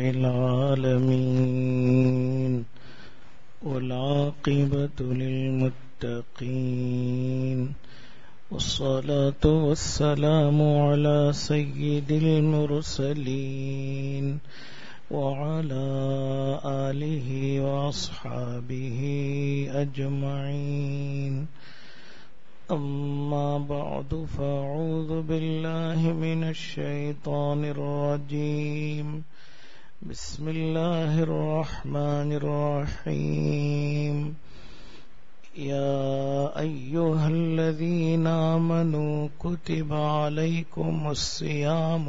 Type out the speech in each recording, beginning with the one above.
العالمين والعاقبة للمتقين والصلاة والسلام على سيد المرسلين وعلى آله وأصحابه أجمعين أما بعد فأعوذ بالله من الشيطان الرجيم بسم الله الرحمن الرحيم يا أيها الذين آمنوا كتب عليكم الصيام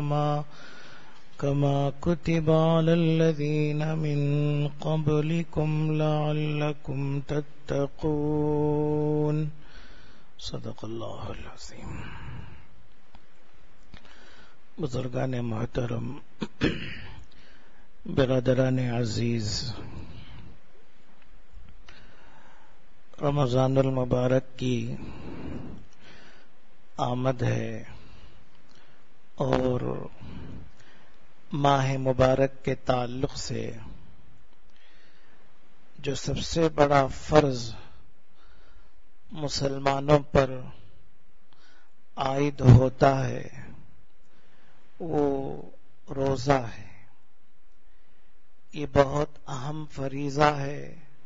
كما كتب على الذين من قبلكم لعلكم تتقون صدق اللہ العظیم. بزرگان محترم، برادران عزیز، رمضان المبارک کی آمد ہے اور ماہ مبارک کے تعلق سے جو سب سے بڑا فرض مسلمانوں پر عائد ہوتا ہے وہ روزہ ہے. یہ بہت اہم فریضہ ہے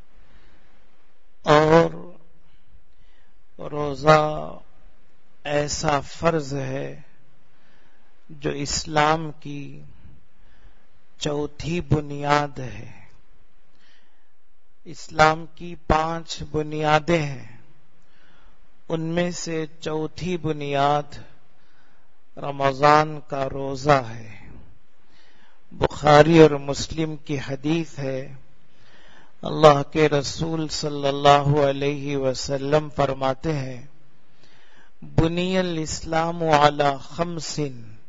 اور روزہ ایسا فرض ہے جو اسلام کی چوتھی بنیاد ہے. اسلام کی 5 بنیادیں ہیں، ان میں سے چوتھی بنیاد رمضان کا روزہ ہے. بخاری اور مسلم کی حدیث ہے، اللہ کے رسول صلی اللہ علیہ وسلم فرماتے ہیں، بنی الاسلام علی 5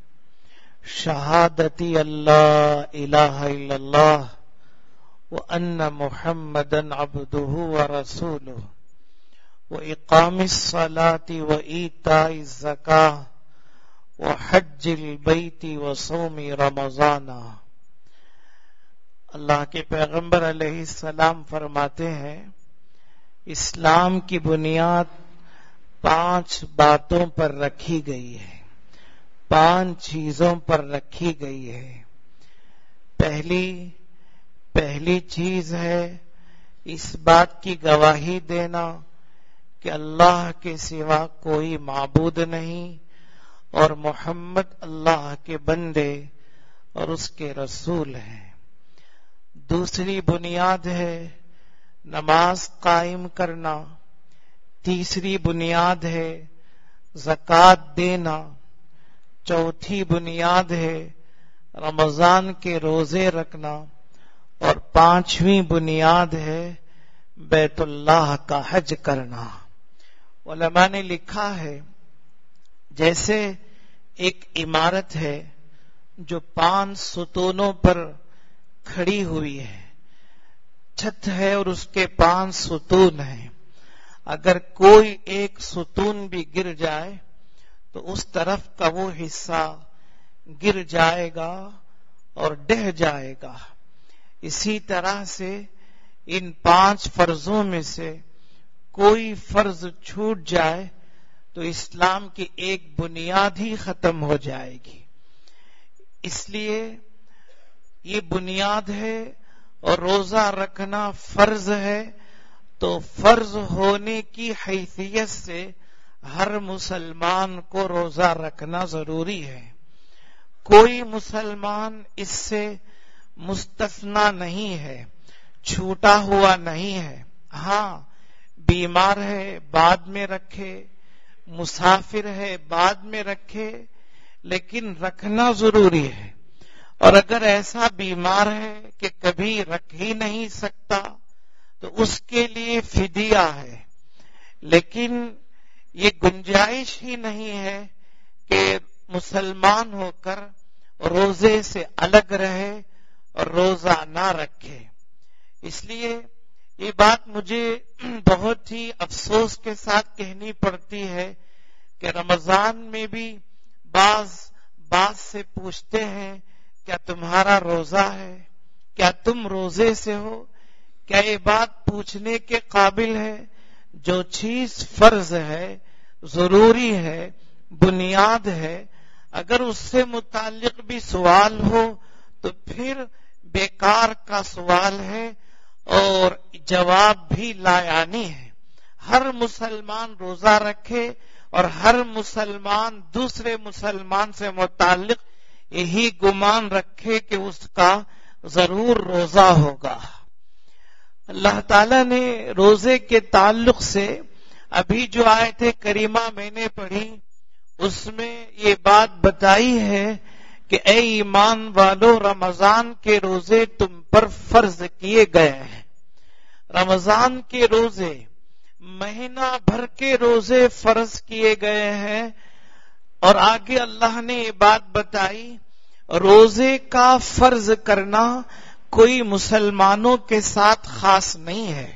شہادتی اللہ الہ الا اللہ وان محمدا عبدہ ورسولہ وإقام الصلاة وإيتاء الزكاة وحج البيت وصوم رمضان. اللہ کے پیغمبر علیہ السلام فرماتے ہیں، اسلام کی بنیاد 5 باتوں پر رکھی گئی ہے، 5 چیزوں پر رکھی گئی ہے. پہلی چیز ہے اس بات کی گواہی دینا کہ اللہ کے سوا کوئی معبود نہیں اور محمد اللہ کے بندے اور اس کے رسول ہیں. دوسری بنیاد ہے نماز قائم کرنا. تیسری بنیاد ہے زکوٰۃ دینا. چوتھی بنیاد ہے رمضان کے روزے رکھنا. اور 5ویں بنیاد ہے بیت اللہ کا حج کرنا. علماء نے لکھا ہے جیسے ایک عمارت ہے جو 5 ستونوں پر کھڑی ہوئی ہے، چھت ہے اور اس کے 5 ستون ہیں. اگر کوئی ایک ستون بھی گر جائے تو اس طرف کا وہ حصہ گر جائے گا اور ڈہ جائے گا. اسی طرح سے ان 5 فرضوں میں سے کوئی فرض چھوٹ جائے تو اسلام کی ایک بنیاد ہی ختم ہو جائے گی. اس لیے یہ بنیاد ہے اور روزہ رکھنا فرض ہے. تو فرض ہونے کی حیثیت سے ہر مسلمان کو روزہ رکھنا ضروری ہے. کوئی مسلمان اس سے مستثنا نہیں ہے، چھوٹا ہوا نہیں ہے. ہاں، بیمار ہے بعد میں رکھے، مسافر ہے بعد میں رکھے، لیکن رکھنا ضروری ہے. اور اگر ایسا بیمار ہے کہ کبھی رکھ ہی نہیں سکتا تو اس کے لیے فدیہ ہے. لیکن یہ گنجائش ہی نہیں ہے کہ مسلمان ہو کر روزے سے الگ رہے اور روزہ نہ رکھے. اس لیے یہ بات مجھے بہت ہی افسوس کے ساتھ کہنی پڑتی ہے کہ رمضان میں بھی بعض سے پوچھتے ہیں کیا تمہارا روزہ ہے؟ کیا تم روزے سے ہو؟ کیا یہ بات پوچھنے کے قابل ہے؟ جو چیز فرض ہے، ضروری ہے، بنیاد ہے، اگر اس سے متعلق بھی سوال ہو تو پھر بیکار کا سوال ہے اور جواب بھی لا یعنی ہے۔ ہر مسلمان روزہ رکھے اور ہر مسلمان دوسرے مسلمان سے متعلق یہی گمان رکھے کہ اس کا ضرور روزہ ہوگا۔ اللہ تعالیٰ نے روزے کے تعلق سے ابھی جو آیت کریمہ میں نے پڑھی اس میں یہ بات بتائی ہے کہ اے ایمان والو، رمضان کے روزے تم پر فرض کیے گئے ہیں۔ رمضان کے روزے، مہینہ بھر کے روزے فرض کیے گئے ہیں۔ اور آگے اللہ نے یہ بات بتائی، روزے کا فرض کرنا کوئی مسلمانوں کے ساتھ خاص نہیں ہے،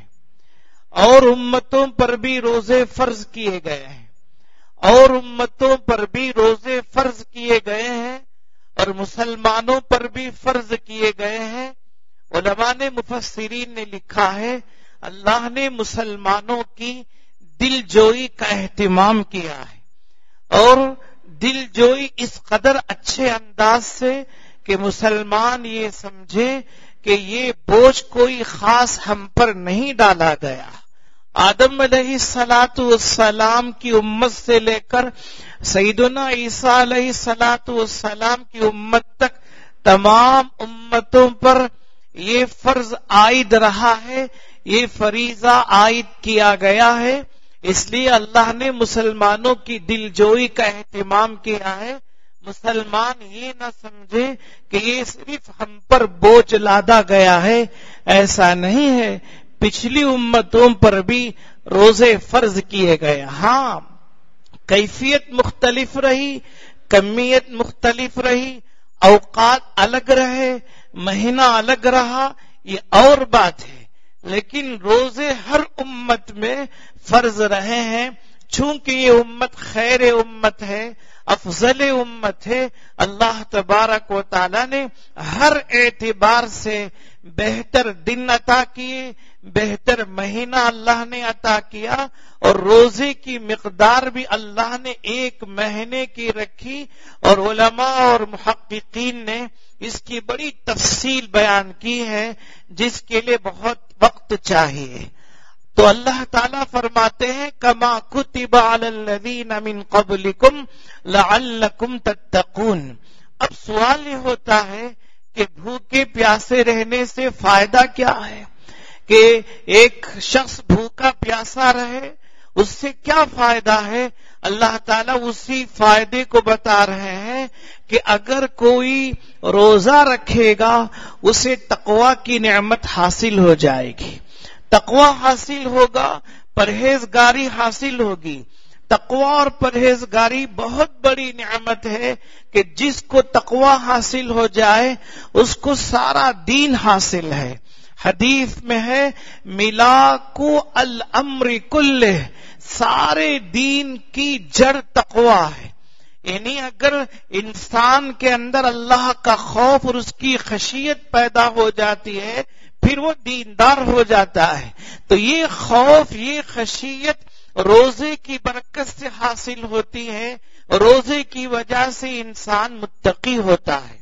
اور امتوں پر بھی روزے فرض کیے گئے ہیں، اور امتوں پر بھی روزے فرض کیے گئے ہیں، اور مسلمانوں پر بھی فرض کیے گئے ہیں۔ علماء نے، مفسرین نے لکھا ہے، اللہ نے مسلمانوں کی دل جوئی کا اہتمام کیا ہے، اور دل جوئی اس قدر اچھے انداز سے کہ مسلمان یہ سمجھے کہ یہ بوجھ کوئی خاص ہم پر نہیں ڈالا گیا۔ آدم علیہ السلام کی امت سے لے کر سیدنا عیسیٰ علیہ السلام کی امت تک تمام امتوں پر یہ فرض عائد رہا ہے، یہ فریضہ عائد کیا گیا ہے۔ اس لیے اللہ نے مسلمانوں کی دل جوئی کا اہتمام کیا ہے۔ مسلمان یہ نہ سمجھے کہ یہ صرف ہم پر بوجھ لادا گیا ہے، ایسا نہیں ہے۔ پچھلی امتوں پر بھی روزے فرض کیے گئے، ہاں کیفیت مختلف رہی، کمیت مختلف رہی، اوقات الگ رہے، مہینہ الگ رہا، یہ اور بات ہے، لیکن روزے ہر امت میں فرض رہے ہیں۔ چونکہ یہ امت خیر امت ہے، افضل امت ہے، اللہ تبارک و تعالی نے ہر اعتبار سے بہتر دن عطا کیے، بہتر مہینہ اللہ نے عطا کیا، اور روزے کی مقدار بھی اللہ نے ایک مہینے کی رکھی، اور علماء اور محققین نے اس کی بڑی تفصیل بیان کی ہے، جس کے لیے بہت وقت چاہیے۔ تو اللہ تعالیٰ فرماتے ہیں کما کتب علی الذین من قبلکم لعلکم تتقون۔ اب سوال یہ ہوتا ہے کہ بھوکے پیاسے رہنے سے فائدہ کیا ہے؟ کہ ایک شخص بھوکا پیاسا رہے، اس سے کیا فائدہ ہے؟ اللہ تعالیٰ اسی فائدے کو بتا رہے ہیں کہ اگر کوئی روزہ رکھے گا اسے تقوی کی نعمت حاصل ہو جائے گی، تقوی حاصل ہوگا، پرہیزگاری حاصل ہوگی۔ تقوی اور پرہیزگاری بہت بڑی نعمت ہے کہ جس کو تقوی حاصل ہو جائے اس کو سارا دین حاصل ہے۔ حدیث میں ہے ملاکو الامر کلہ، سارے دین کی جڑ تقوی ہے۔ یعنی اگر انسان کے اندر اللہ کا خوف اور اس کی خشیت پیدا ہو جاتی ہے پھر وہ دیندار ہو جاتا ہے۔ تو یہ خوف، یہ خشیت روزے کی برکت سے حاصل ہوتی ہے، روزے کی وجہ سے انسان متقی ہوتا ہے۔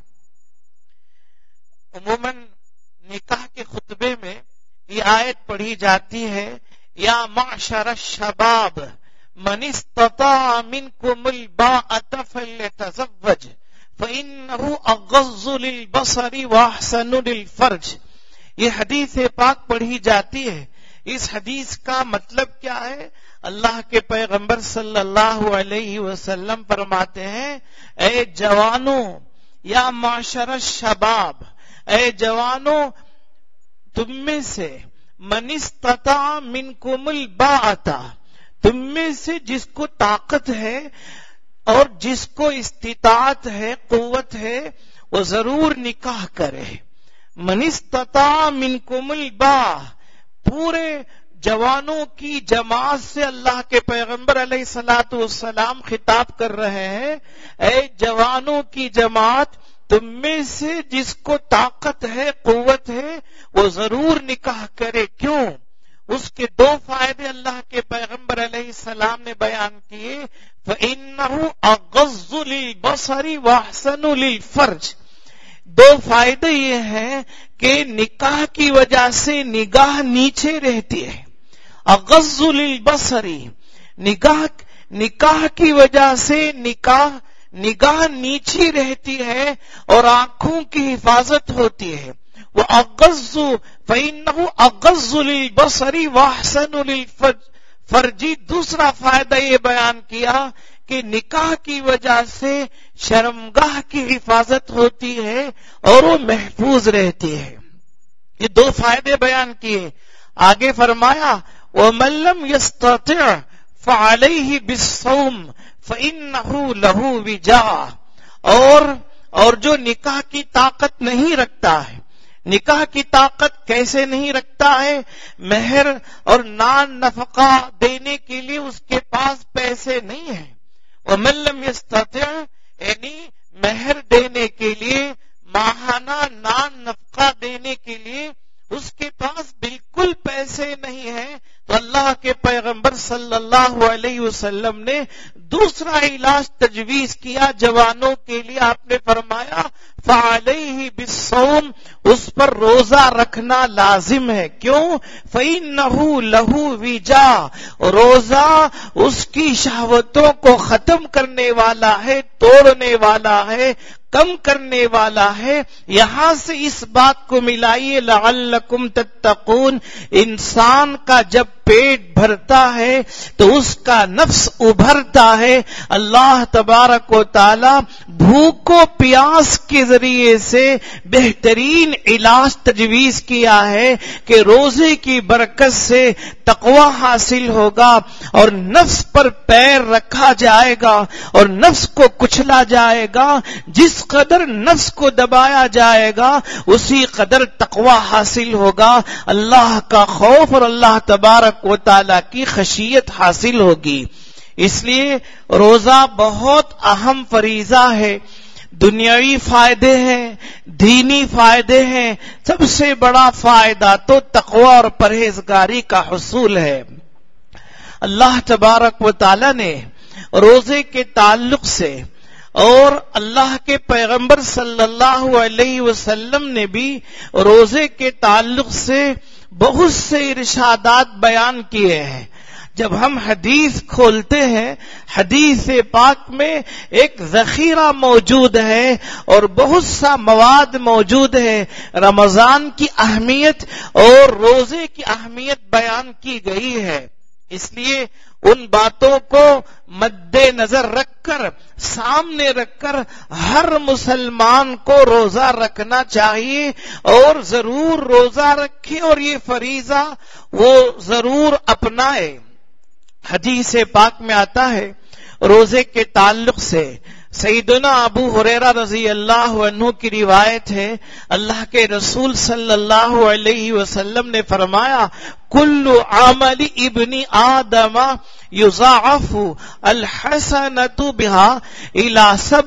عموماً نکاح کے خطبے میں یہ آیت پڑھی جاتی ہے، یا معشر الشباب من استطاع منکم الباءۃ فلیتزوج فإنہ اغض للبصر واحسن للفرج۔ یہ حدیث پاک پڑھی جاتی ہے۔ اس حدیث کا مطلب کیا ہے؟ اللہ کے پیغمبر صلی اللہ علیہ وسلم فرماتے ہیں اے جوانوں، یا معشر الشباب، اے جوانوں، تم میں سے من استطاع منکم الباءۃ، تم میں سے جس کو طاقت ہے اور جس کو استطاعت ہے، قوت ہے، وہ ضرور نکاح کرے۔ من استطاع منکم الباء، پورے جوانوں کی جماعت سے اللہ کے پیغمبر علیہ الصلوۃ والسلام خطاب کر رہے ہیں، اے جوانوں کی جماعت، تم میں سے جس کو طاقت ہے، قوت ہے، وہ ضرور نکاح کرے. کیوں؟ اس کے دو فائدے اللہ کے پیغمبر علیہ السلام نے بیان کیے. فَإِنَّهُ أَغَضُّ لِلْبَصَرِ وَأَحْسَنُ لِلْفَرْجِ. دو فائدے یہ ہیں کہ نکاح کی وجہ سے نگاہ نیچے رہتی ہے. اغض للبصر، نکاح کی وجہ سے نگاہ نیچی رہتی ہے اور آنکھوں کی حفاظت ہوتی ہے. وہ اغض فإنه اغض للبصر واحسن للفرج. دوسرا فائدہ یہ بیان کیا کہ نکاح کی وجہ سے شرمگاہ کی حفاظت ہوتی ہے اور وہ محفوظ رہتی ہے. یہ دو فائدے بیان کیے. آگے فرمایا وَمَن لَّمْ يَسْتَطِعْ فَعَلَيْهِ بِالصَّوْمِ فَإِنَّهُ لَهُ وِجَاءٌ. اور جو نکاح کی طاقت نہیں رکھتا ہے. نکاح کی طاقت کیسے نہیں رکھتا ہے؟ مہر اور نان نفقہ دینے کے لیے اس کے پاس پیسے نہیں ہیں. وَمَن لَّمْ يَسْتَطِعْ یعنی مہر دینے کے لیے، ماہانہ نان نفقہ دینے کے لیے اس کے پاس بالکل پیسے نہیں ہیں، تو اللہ کے پیغمبر صلی اللہ علیہ وسلم نے دوسرا علاج تجویز کیا جوانوں کے لیے. آپ نے فرمایا فعلیہ بالصوم، اس پر روزہ رکھنا لازم ہے. کیوں؟ فإنہ لہ وجا، روزہ اس کی شہوتوں کو ختم کرنے والا ہے، توڑنے والا ہے، کم کرنے والا ہے. یہاں سے اس بات کو ملائیے لعلکم تتقون. انسان کا جب پیٹ بھرتا ہے تو اس کا نفس ابھرتا ہے. اللہ تبارک و تعالی بھوک و پیاس کے ذریعے سے بہترین علاج تجویز کیا ہے کہ روزے کی برکت سے تقوی حاصل ہوگا اور نفس پر پیر رکھا جائے گا اور نفس کو کچلا جائے گا. جس قدر نفس کو دبایا جائے گا اسی قدر تقوی حاصل ہوگا، اللہ کا خوف اور اللہ تبارک و تعالی کی خشیت حاصل ہوگی. اس لیے روزہ بہت اہم فریضہ ہے. دنیاوی فائدے ہیں، دینی فائدے ہیں. سب سے بڑا فائدہ تو تقوی اور پرہیزگاری کا حصول ہے. اللہ تبارک و تعالی نے روزے کے تعلق سے اور اللہ کے پیغمبر صلی اللہ علیہ وسلم نے بھی روزے کے تعلق سے بہت سے ارشادات بیان کیے ہیں. جب ہم حدیث کھولتے ہیں، حدیث پاک میں ایک ذخیرہ موجود ہے اور بہت سا مواد موجود ہے. رمضان کی اہمیت اور روزے کی اہمیت بیان کی گئی ہے. اس لیے ان باتوں کو مد نظر رکھ کر، سامنے رکھ کر ہر مسلمان کو روزہ رکھنا چاہیے اور ضرور روزہ رکھے اور یہ فریضہ وہ ضرور اپنائے. حدیث پاک میں آتا ہے روزے کے تعلق سے، سیدنا ابو ہریرہ رضی اللہ عنہ کی روایت ہے، اللہ کے رسول صلی اللہ علیہ وسلم نے فرمایا کل عمل ابن آدم یضاعف الحسنۃ بها الى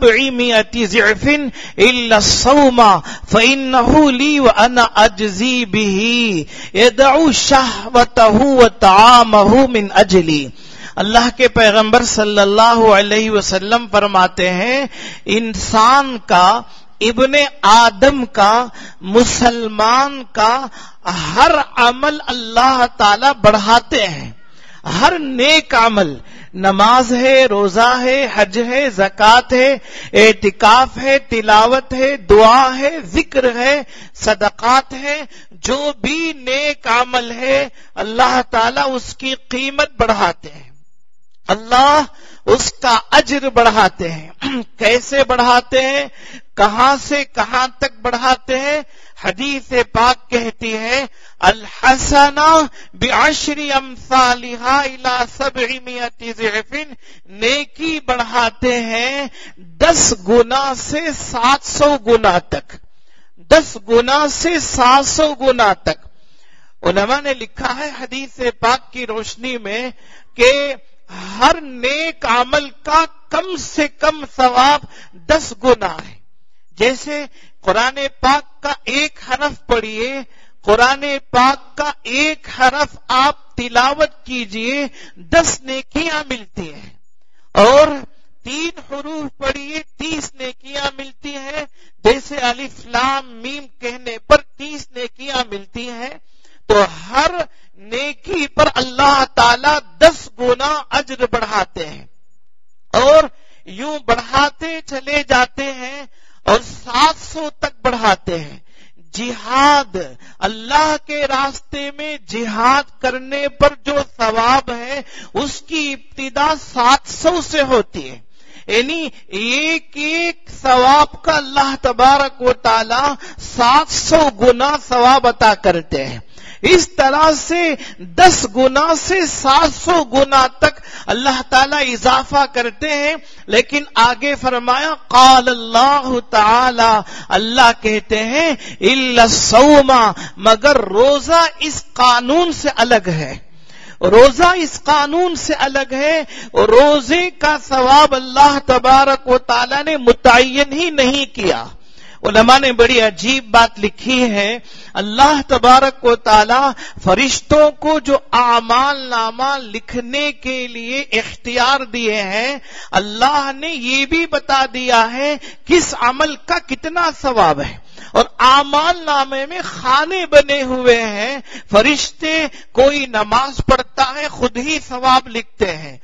700 ضعف الا الصوم فانه لي وانا اجزي به يدع شهوته وطعامه من اجلي. اللہ کے پیغمبر صلی اللہ علیہ وسلم فرماتے ہیں انسان کا، ابن آدم کا، مسلمان کا ہر عمل اللہ تعالی بڑھاتے ہیں. ہر نیک عمل، نماز ہے، روزہ ہے، حج ہے، زکوٰۃ ہے، اعتکاف ہے، تلاوت ہے، دعا ہے، ذکر ہے، صدقات ہے، جو بھی نیک عمل ہے اللہ تعالی اس کی قیمت بڑھاتے ہیں، اللہ اس کا اجر بڑھاتے ہیں. کیسے بڑھاتے ہیں؟ کہاں سے کہاں تک بڑھاتے ہیں؟ حدیث پاک کہتی ہے الحسنہ بعشر امثالها الى 700 ضعف، نیکی بڑھاتے ہیں 10 گنا سے 700 گنا تک. 10 گنا سے 700 گنا تک. علماء نے لکھا ہے حدیث پاک کی روشنی میں کہ ہر نیک عمل کا کم سے کم ثواب 10 گنا ہے. جیسے قرآن پاک کا ایک حرف پڑھیے، قرآن پاک کا ایک حرف آپ تلاوت کیجئے 10 نیکیاں ملتی ہیں، اور 3 حروف پڑھیے 30 نیکیاں ملتی ہیں، جیسے الف لام میم کہنے پر 30 نیکیاں ملتی ہیں، تو ہر نیکی پر اللہ تعالی 10 گنا اجر بڑھاتے ہیں، اور یوں بڑھاتے چلے جاتے ہیں اور 700 تک بڑھاتے ہیں۔ جہاد، اللہ کے راستے میں جہاد کرنے پر جو ثواب ہے اس کی ابتدا 700 سے ہوتی ہے، یعنی ایک ایک ثواب کا اللہ تبارک و تعالی 700 گنا ثواب عطا کرتے ہیں۔ اس طرح سے 10 گنا سے 700 گنا تک اللہ تعالی اضافہ کرتے ہیں، لیکن آگے فرمایا قال اللہ تعالی، اللہ کہتے ہیں الا الصوم، مگر روزہ اس قانون سے الگ ہے، روزہ اس قانون سے الگ ہے، روزے کا ثواب اللہ تبارک و تعالی نے متعین ہی نہیں کیا۔ علماء نے بڑی عجیب بات لکھی ہے، اللہ تبارک و تعالی فرشتوں کو جو اعمال نامہ لکھنے کے لیے اختیار دیے ہیں، اللہ نے یہ بھی بتا دیا ہے کس عمل کا کتنا ثواب ہے، اور اعمال نامے میں خانے بنے ہوئے ہیں، فرشتے کوئی نماز پڑھتا ہے خود ہی ثواب لکھتے ہیں،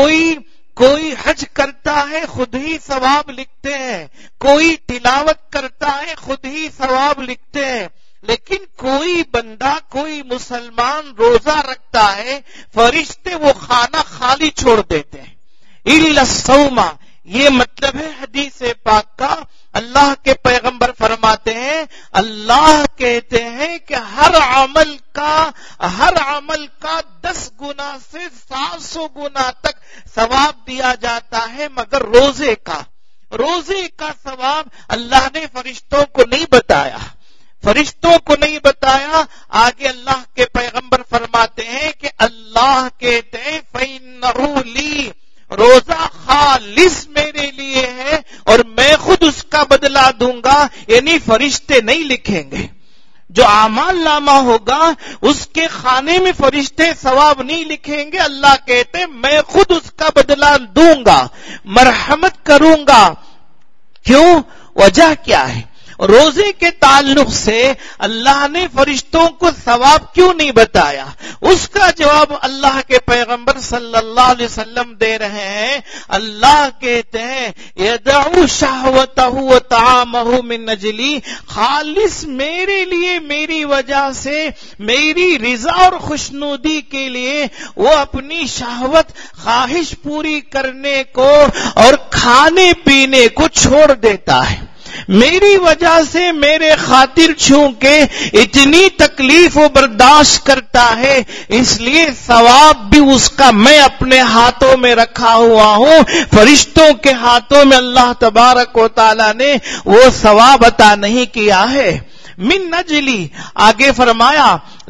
کوئی حج کرتا ہے خود ہی ثواب لکھتے ہیں، کوئی تلاوت کرتا ہے خود ہی ثواب لکھتے ہیں، لیکن کوئی بندہ، کوئی مسلمان روزہ رکھتا ہے، فرشتے وہ خانہ خالی چھوڑ دیتے ہیں۔ الا الصوم، یہ مطلب ہے حدیث پاک کا۔ اللہ کے پیغمبر فرماتے ہیں، اللہ کہتے ہیں کہ ہر عمل کا 10 گنا سے 700 گنا تک ثواب دیا جاتا ہے، مگر روزے کا ثواب اللہ نے فرشتوں کو نہیں بتایا۔ آگے اللہ کے پیغمبر فرماتے ہیں کہ اللہ کہتے ہیں فَإِنَّهُ لِي، روزہ خالص میرے لیے ہے اور میں خود اس کا بدلہ دوں گا، یعنی فرشتے نہیں لکھیں گے۔ جو اعمال نامہ ہوگا اس کے خانے میں فرشتے ثواب نہیں لکھیں گے، اللہ کہتے ہیں میں خود اس کا بدلہ دوں گا، مرحمت کروں گا۔ کیوں؟ وجہ کیا ہے؟ روزے کے تعلق سے اللہ نے فرشتوں کو ثواب کیوں نہیں بتایا؟ اس کا جواب اللہ کے پیغمبر صلی اللہ علیہ وسلم دے رہے ہیں۔ اللہ کہتے ہیں یدعو شہوتہ وطعامہ من اجلی، خالص میرے لیے، میری وجہ سے، میری رضا اور خوشنودی کے لیے وہ اپنی شہوت، خواہش پوری کرنے کو اور کھانے پینے کو چھوڑ دیتا ہے۔ میری وجہ سے میرے خاطر چونکہ اتنی تکلیف و برداشت کرتا ہے، اس لیے ثواب بھی اس کا میں اپنے ہاتھوں میں رکھا ہوا ہوں، فرشتوں کے ہاتھوں میں اللہ تبارک و تعالی نے وہ ثواب عطا نہیں کیا ہے۔ من اجلی، آگے فرمایا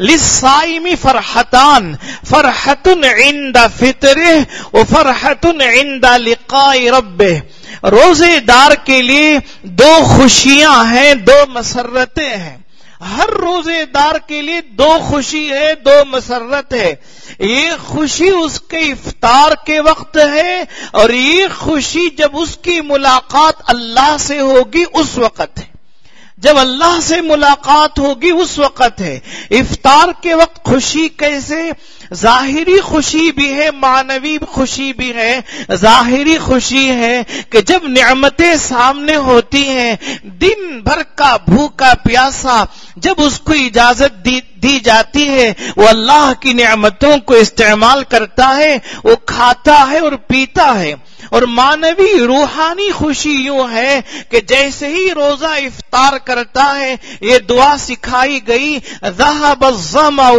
للصائم فرحتان، فرحت عند فطرہ وفرحت عند لقاء ربہ، روزے دار کے لیے 2 خوشیاں ہیں، 2 مسرتیں ہیں۔ ہر روزے دار کے لیے 2 خوشی ہے، 2 مسرت ہے۔ ایک خوشی اس کے افطار کے وقت ہے، اور ایک خوشی جب اس کی ملاقات اللہ سے ہوگی اس وقت ہے۔ جب اللہ سے ملاقات ہوگی اس وقت ہے۔ افطار کے وقت خوشی کیسے؟ ظاہری خوشی بھی ہے، معنوی خوشی بھی ہے۔ ظاہری خوشی ہے کہ جب نعمتیں سامنے ہوتی ہیں، دن بھر کا بھوکا پیاسا، جب اس کو اجازت دی جاتی ہے، وہ اللہ کی نعمتوں کو استعمال کرتا ہے، وہ کھاتا ہے اور پیتا ہے۔ اور معنوی روحانی خوشی یوں ہے کہ جیسے ہی روزہ افطار کرتا ہے، یہ دعا سکھائی گئی، ذهب الظمأ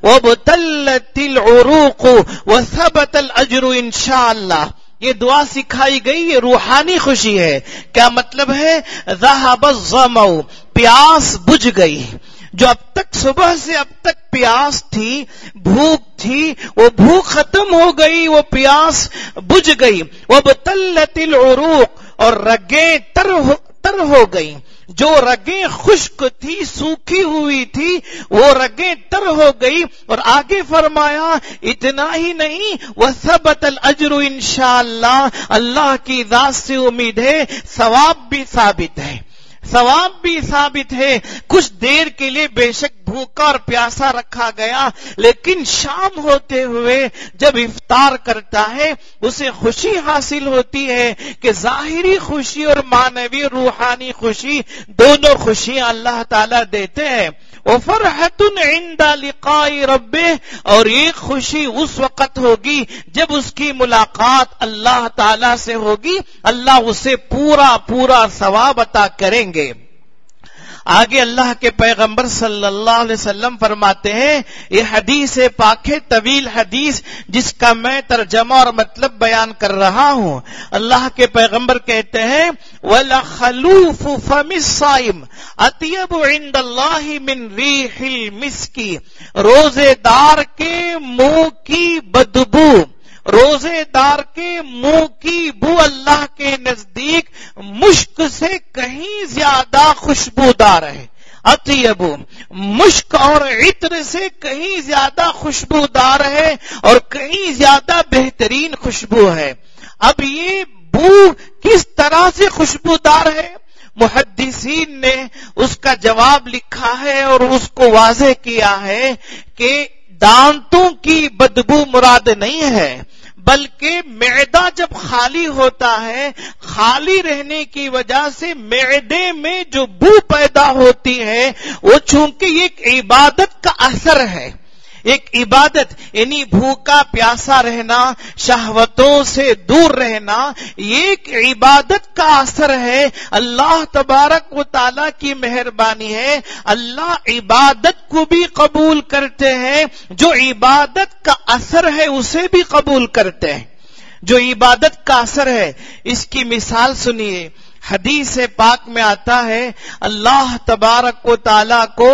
وابتلت العروق وثبت الاجر انشاءاللہ، یہ دعا سکھائی گئی، یہ روحانی خوشی ہے۔ کیا مطلب ہے؟ ذهب الظمأ، پیاس بجھ گئی، جو اب تک صبح سے اب تک پیاس تھی، بھوک تھی، وہ بھوک ختم ہو گئی، وہ پیاس بجھ گئی۔ وابتلت العروق، اور رگیں تر ہو گئی، جو رگیں خشک تھی سوکھی ہوئی تھی وہ رگیں تر ہو گئی. اور آگے فرمایا اتنا ہی نہیں وثبت الاجر انشاءاللہ، اللہ کی ذات سے امید ہے ثواب بھی ثابت ہے، ثواب بھی ثابت ہے. کچھ دیر کے لیے بے شک بھوکا اور پیاسا رکھا گیا، لیکن شام ہوتے ہوئے جب افطار کرتا ہے اسے خوشی حاصل ہوتی ہے کہ ظاہری خوشی اور معنوی روحانی خوشی دونوں خوشیاں اللہ تعالیٰ دیتے ہیں. وفرحۃ عند لقاء ربہ، اور ایک خوشی اس وقت ہوگی جب اس کی ملاقات اللہ تعالی سے ہوگی، اللہ اسے پورا پورا ثواب عطا کریں گے. آگے اللہ کے پیغمبر صلی اللہ علیہ وسلم فرماتے ہیں، یہ حدیث پاک ہے، طویل حدیث جس کا میں ترجمہ اور مطلب بیان کر رہا ہوں. اللہ کے پیغمبر کہتے ہیں وَلَخَلُوفُ فَمِ الصَّائِمِ اطیب عند اللہ من ریح المسکی، روزے دار کے منہ کی بدبو، روزے دار کے منہ کی بو اللہ کے نزدیک مشک سے کہیں زیادہ خوشبودار ہے. اطیب مشک اور عطر سے کہیں زیادہ خوشبودار ہے اور کہیں زیادہ بہترین خوشبو ہے. اب یہ بو کس طرح سے خوشبودار ہے؟ محدثین نے اس کا جواب لکھا ہے اور اس کو واضح کیا ہے کہ دانتوں کی بدبو مراد نہیں ہے، بلکہ معدہ جب خالی ہوتا ہے، خالی رہنے کی وجہ سے معدے میں جو بو پیدا ہوتی ہے وہ چونکہ ایک عبادت کا اثر ہے، ایک عبادت، یعنی بھوکا پیاسا رہنا، شہوتوں سے دور رہنا، یہ ایک عبادت کا اثر ہے. اللہ تبارک و تعالیٰ کی مہربانی ہے، اللہ عبادت کو بھی قبول کرتے ہیں، جو عبادت کا اثر ہے اسے بھی قبول کرتے ہیں. جو عبادت کا اثر ہے اس کی مثال سنیے. حدیث پاک میں آتا ہے اللہ تبارک و تعالیٰ کو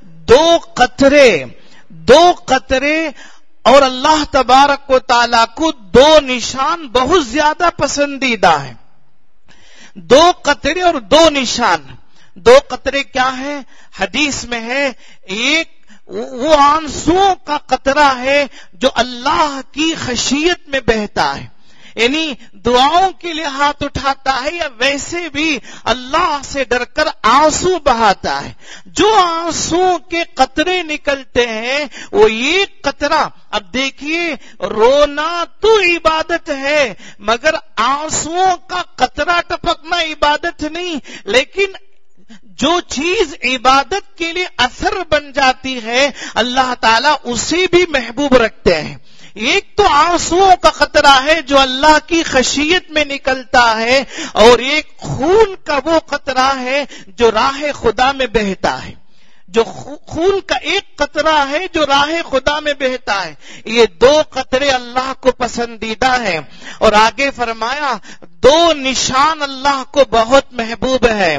دو قطرے اور اللہ تبارک و تعالیٰ کو دو نشان بہت زیادہ پسندیدہ ہیں. دو قطرے اور دو نشان. دو قطرے کیا ہے؟ حدیث میں ہے ایک وہ آنسوؤں کا قطرہ ہے جو اللہ کی خشیت میں بہتا ہے، یعنی دعاؤں کے لیے ہاتھ اٹھاتا ہے یا ویسے بھی اللہ سے ڈر کر آنسو بہاتا ہے. جو آنسو کے قطرے نکلتے ہیں وہ ایک قطرہ. اب دیکھیے رونا تو عبادت ہے مگر آنسوؤں کا قطرہ ٹپکنا عبادت نہیں. لیکن جو چیز عبادت کے لیے اثر بن جاتی ہے اللہ تعالیٰ اسے بھی محبوب رکھتے ہیں. ایک تو آنسوؤں کا قطرہ ہے جو اللہ کی خشیت میں نکلتا ہے، اور ایک خون کا وہ قطرہ ہے جو راہ خدا میں بہتا ہے. جو خون کا ایک قطرہ ہے جو راہ خدا میں بہتا ہے. یہ دو قطرے اللہ کو پسندیدہ ہیں. اور آگے فرمایا دو نشان اللہ کو بہت محبوب ہے.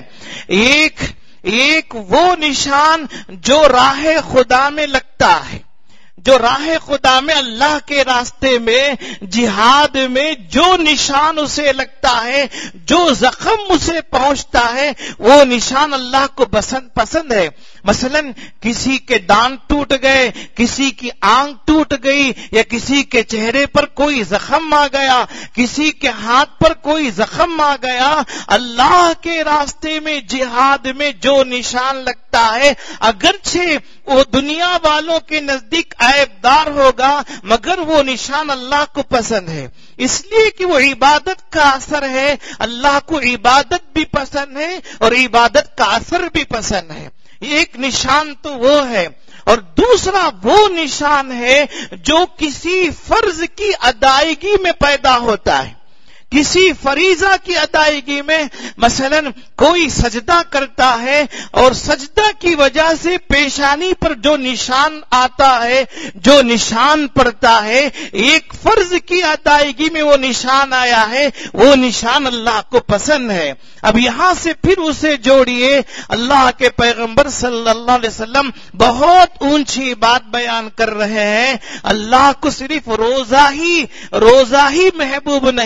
ایک وہ نشان جو راہ خدا میں لگتا ہے، جو راہ خدا میں اللہ کے راستے میں جہاد میں جو نشان اسے لگتا ہے، جو زخم اسے پہنچتا ہے، وہ نشان اللہ کو پسند ہے. مثلا کسی کے دانت ٹوٹ گئے، کسی کی آنکھ ٹوٹ گئی، یا کسی کے چہرے پر کوئی زخم آ گیا، کسی کے ہاتھ پر کوئی زخم آ گیا، اللہ کے راستے میں جہاد میں جو نشان لگتا ہے اگرچہ وہ دنیا والوں کے نزدیک عیبدار ہوگا مگر وہ نشان اللہ کو پسند ہے، اس لیے کہ وہ عبادت کا اثر ہے. اللہ کو عبادت بھی پسند ہے اور عبادت کا اثر بھی پسند ہے. ایک نشان تو وہ ہے، اور دوسرا وہ نشان ہے جو کسی فرض کی ادائیگی میں پیدا ہوتا ہے. کسی فریضہ کی ادائیگی میں مثلا کوئی سجدہ کرتا ہے اور سجدہ کی وجہ سے پیشانی پر جو نشان آتا ہے، جو نشان پڑتا ہے، ایک فرض کی ادائیگی میں وہ نشان آیا ہے، وہ نشان اللہ کو پسند ہے. اب یہاں سے پھر اسے جوڑیے، اللہ کے پیغمبر صلی اللہ علیہ وسلم بہت اونچی بات بیان کر رہے ہیں. اللہ کو صرف روزہ ہی محبوب نہیں ہے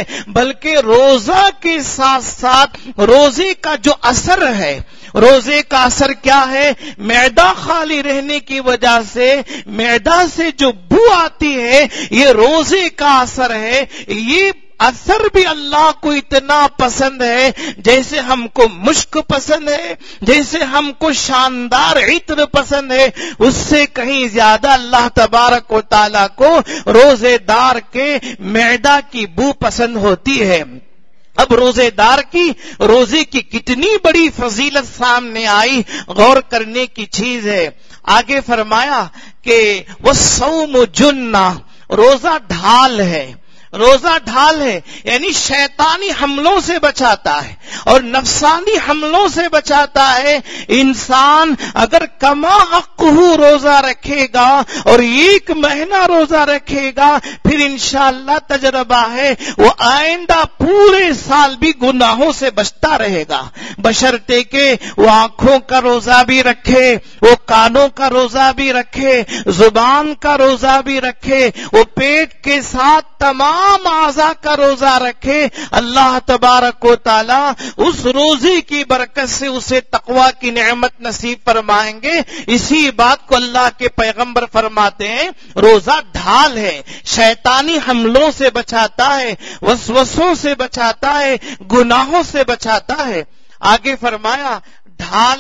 بلکہ روزہ کے ساتھ ساتھ روزے کا جو اثر ہے، روزے کا اثر کیا ہے؟ معدہ خالی رہنے کی وجہ سے معدہ سے جو بو آتی ہے یہ روزے کا اثر ہے. یہ اثر بھی اللہ کو اتنا پسند ہے جیسے ہم کو مشک پسند ہے، جیسے ہم کو شاندار عطر پسند ہے، اس سے کہیں زیادہ اللہ تبارک و تعالیٰ کو روزے دار کے معدہ کی بو پسند ہوتی ہے. اب روزے دار کی روزے کی کتنی بڑی فضیلت سامنے آئی، غور کرنے کی چیز ہے. آگے فرمایا کہ وَالصَّوْمُ جُنَّةٌ، روزہ ڈھال ہے. روزہ ڈھال ہے یعنی شیطانی حملوں سے بچاتا ہے اور نفسانی حملوں سے بچاتا ہے. انسان اگر کما حقہ روزہ رکھے گا اور 1 مہینہ روزہ رکھے گا پھر انشاءاللہ تجربہ ہے وہ آئندہ پورے سال بھی گناہوں سے بچتا رہے گا، بشرطے کہ وہ آنکھوں کا روزہ بھی رکھے، وہ کانوں کا روزہ بھی رکھے، زبان کا روزہ بھی رکھے، وہ پیٹ کے ساتھ تمام اعضاء کا روزہ رکھے. اللہ تبارک و تعالی اس روزے کی برکت سے اسے تقوی کی نعمت نصیب فرمائیں گے. اسی بات کو اللہ کے پیغمبر فرماتے ہیں روزہ ڈھال ہے، شیطانی حملوں سے بچاتا ہے، وسوسوں سے بچاتا ہے، گناہوں سے بچاتا ہے. آگے فرمایا ڈھال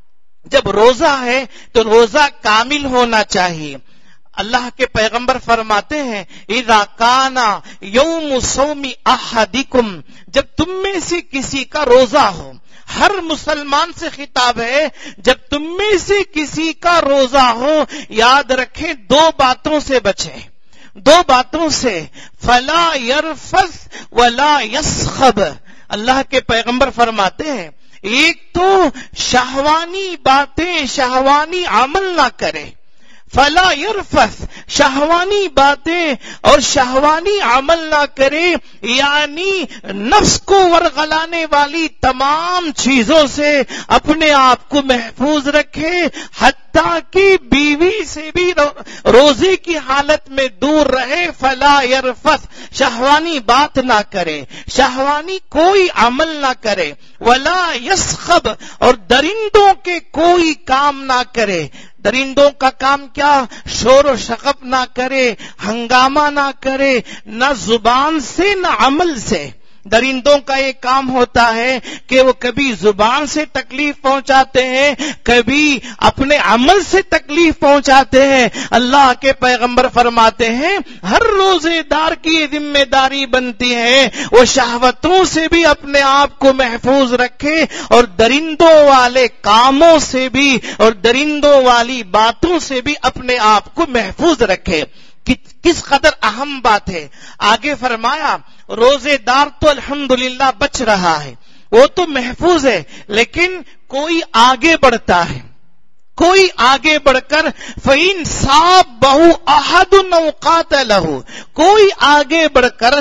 جب روزہ ہے تو روزہ کامل ہونا چاہیے. اللہ کے پیغمبر فرماتے ہیں اذا کان یوم صوم احدکم، جب تم میں سے کسی کا روزہ ہو، ہر مسلمان سے خطاب ہے، جب تم میں سے کسی کا روزہ ہو یاد رکھیں 2 باتوں سے بچیں، 2 باتوں سے، فلا یرفث ولا یسخب. اللہ کے پیغمبر فرماتے ہیں ایک تو شہوانی باتیں، شہوانی عمل نہ کرے، فلا یرفث، شہوانی باتیں اور شہوانی عمل نہ کرے، یعنی نفس کو ورغلانے والی تمام چیزوں سے اپنے آپ کو محفوظ رکھے، حتیٰ کہ بیوی سے بھی روزے کی حالت میں دور رہے. فلا یرفث، شہوانی بات نہ کرے، شہوانی کوئی عمل نہ کرے. ولا یسخب، اور درندوں کے کوئی کام نہ کرے. درندوں کا کام کیا؟ شور و شغب نہ کرے، ہنگامہ نہ کرے، نہ زبان سے نہ عمل سے. درندوں کا ایک کام ہوتا ہے کہ وہ کبھی زبان سے تکلیف پہنچاتے ہیں، کبھی اپنے عمل سے تکلیف پہنچاتے ہیں. اللہ کے پیغمبر فرماتے ہیں ہر روزے دار کی یہ ذمہ داری بنتی ہے وہ شہوتوں سے بھی اپنے آپ کو محفوظ رکھے اور درندوں والے کاموں سے بھی اور درندوں والی باتوں سے بھی اپنے آپ کو محفوظ رکھے. کس قدر اہم بات ہے. آگے فرمایا روزے دار تو الحمدللہ بچ رہا ہے، وہ تو محفوظ ہے، لیکن کوئی آگے بڑھتا ہے، کوئی آگے بڑھ کر فَإِنْ صَابَهُ أَحَدٌ أَوْ قَاتَلَهُ، کوئی آگے بڑھ کر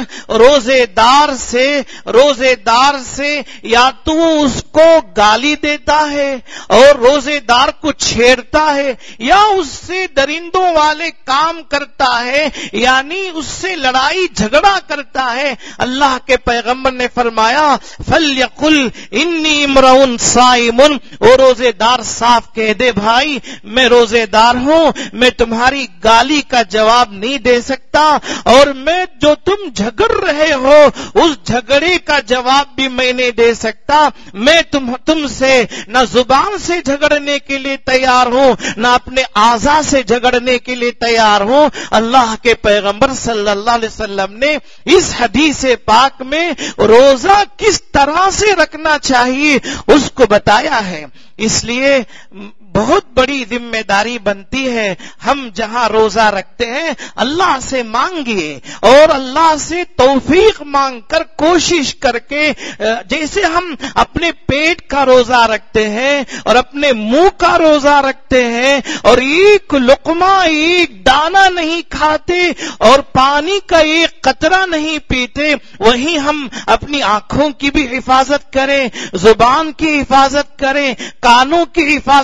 روزے دار سے یا تو اس کو گالی دیتا ہے اور روزے دار کو چھیڑتا ہے یا اس سے درندوں والے کام کرتا ہے، یعنی اس سے لڑائی جھگڑا کرتا ہے. اللہ کے پیغمبر نے فرمایا فَلْيَقُلْ إِنِّي امْرُؤٌ صَائِمٌ، وہ روزے دار صاف کہہ دے بھائی میں روزے دار ہوں، میں تمہاری گالی کا جواب نہیں دے سکتا اور میں جو تم جھگڑ رہے ہو اس جھگڑے کا جواب بھی میں نہیں دے سکتا. میں تم سے نہ زبان سے جھگڑنے کے لیے تیار ہوں نہ اپنے اعضاء سے جھگڑنے کے لیے تیار ہوں. اللہ کے پیغمبر صلی اللہ علیہ وسلم نے اس حدیث پاک میں روزہ کس طرح سے رکھنا چاہیے اس کو بتایا ہے. اس لیے بہت بڑی ذمہ داری بنتی ہے ہم جہاں روزہ رکھتے ہیں اللہ سے مانگیے اور اللہ سے توفیق مانگ کر کوشش کر کے جیسے ہم اپنے پیٹ کا روزہ رکھتے ہیں اور اپنے منہ کا روزہ رکھتے ہیں اور ایک لقمہ ایک دانہ نہیں کھاتے اور پانی کا ایک قطرہ نہیں پیتے، وہیں ہم اپنی آنکھوں کی بھی حفاظت کریں، زبان کی حفاظت کریں، کانوں کی حفاظت کریں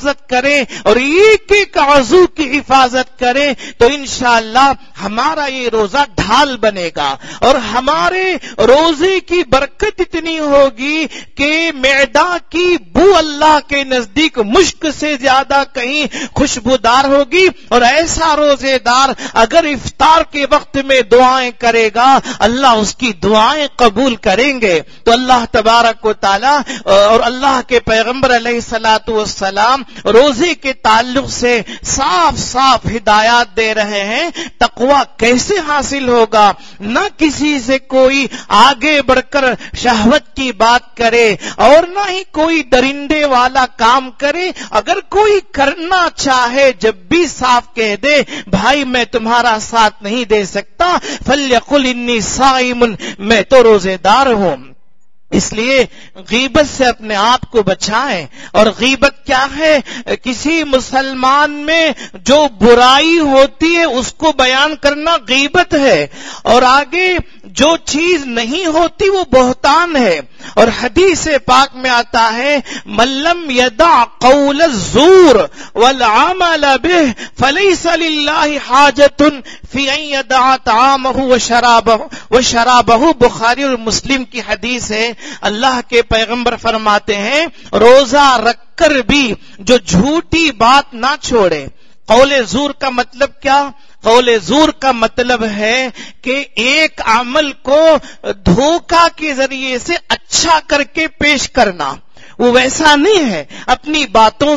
کریں اور ایک ایک عضو کی حفاظت کریں تو انشاءاللہ ہمارا یہ روزہ ڈھال بنے گا اور ہمارے روزے کی برکت اتنی ہوگی کہ معدہ کی بو اللہ کے نزدیک مشک سے زیادہ کہیں خوشبودار ہوگی، اور ایسا روزے دار اگر افطار کے وقت میں دعائیں کرے گا اللہ اس کی دعائیں قبول کریں گے۔ تو اللہ تبارک و تعالی اور اللہ کے پیغمبر علیہ الصلوۃ والسلام روزے کے تعلق سے صاف صاف ہدایات دے رہے ہیں۔ تقوی کیسے حاصل ہوگا؟ نہ کسی سے کوئی آگے بڑھ کر شہوت کی بات کرے اور نہ ہی کوئی درندے والا کام کرے۔ اگر کوئی کرنا چاہے جب بھی صاف کہہ دے بھائی میں تمہارا ساتھ نہیں دے سکتا، فَلْيَقُلْ إِنِّي صَائِمٌ، میں تو روزے دار ہوں۔ اس لیے غیبت سے اپنے آپ کو بچائیں۔ اور غیبت کیا ہے؟ کسی مسلمان میں جو برائی ہوتی ہے اس کو بیان کرنا غیبت ہے، اور آگے جو چیز نہیں ہوتی وہ بہتان ہے۔ اور حدیث پاک میں آتا ہے من لم يدع قول الزور والعمل به فليس لله حاجة في ان يدع طعامه وشرابه، بخاری اور مسلم کی حدیث ہے۔ اللہ کے پیغمبر فرماتے ہیں روزہ رکھ کر بھی جو جھوٹی بات نہ چھوڑے۔ قول زور کا مطلب کیا؟ قول زور کا مطلب ہے کہ ایک عمل کو دھوکہ کے ذریعے سے اچھا کر کے پیش کرنا، وہ ویسا نہیں ہے۔ اپنی باتوں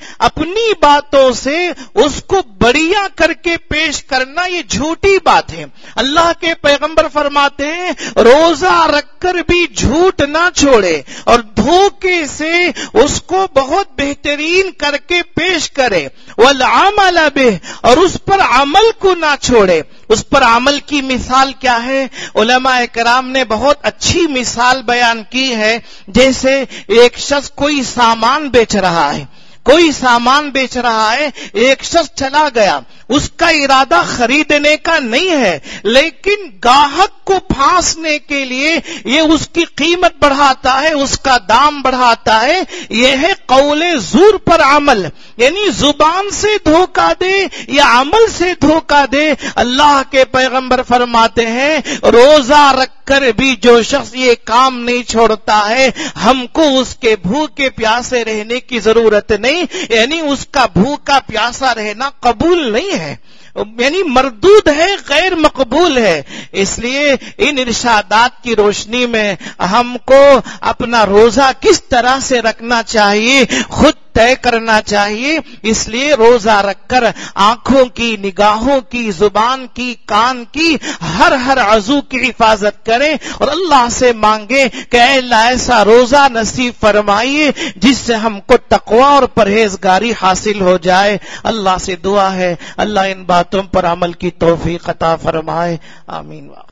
سے اس کو بڑھیا کر کے پیش کرنا یہ جھوٹی بات ہے۔ اللہ کے پیغمبر فرماتے ہیں روزہ رکھ کر بھی جھوٹ نہ چھوڑے اور دھوکے سے اس کو بہت بہترین کر کے پیش کرے، والعمل به، اور اس پر عمل کو نہ چھوڑے۔ اس پر عمل کی مثال کیا ہے؟ علماء کرام نے بہت اچھی مثال بیان کی ہے۔ جیسے ایک شخص کوئی سامان بیچ رہا ہے، ایک شخص چلا گیا، اس کا ارادہ خریدنے کا نہیں ہے، لیکن گاہک کو پھانسنے کے لیے یہ اس کی قیمت بڑھاتا ہے، اس کا دام بڑھاتا ہے۔ یہ ہے قول زور پر عمل، یعنی زبان سے دھوکہ دے یا عمل سے دھوکہ دے۔ اللہ کے پیغمبر فرماتے ہیں روزہ رکھ کر بھی جو شخص یہ کام نہیں چھوڑتا ہے ہم کو اس کے بھوکے پیاسے رہنے کی ضرورت نہیں، یعنی اس کا بھوکا پیاسا رہنا قبول نہیں ہے، یعنی مردود ہے، غیر مقبول ہے۔ اس لیے ان ارشادات کی روشنی میں ہم کو اپنا روزہ کس طرح سے رکھنا چاہیے خود طے کرنا چاہیے۔ اس لیے روزہ رکھ کر آنکھوں کی، نگاہوں کی، زبان کی، کان کی، ہر عضو کی حفاظت کریں اور اللہ سے مانگیں کہ اے اللہ ایسا روزہ نصیب فرمائیے جس سے ہم کو تقوی اور پرہیزگاری حاصل ہو جائے۔ اللہ سے دعا ہے اللہ ان باتوں پر عمل کی توفیق عطا فرمائے، آمین۔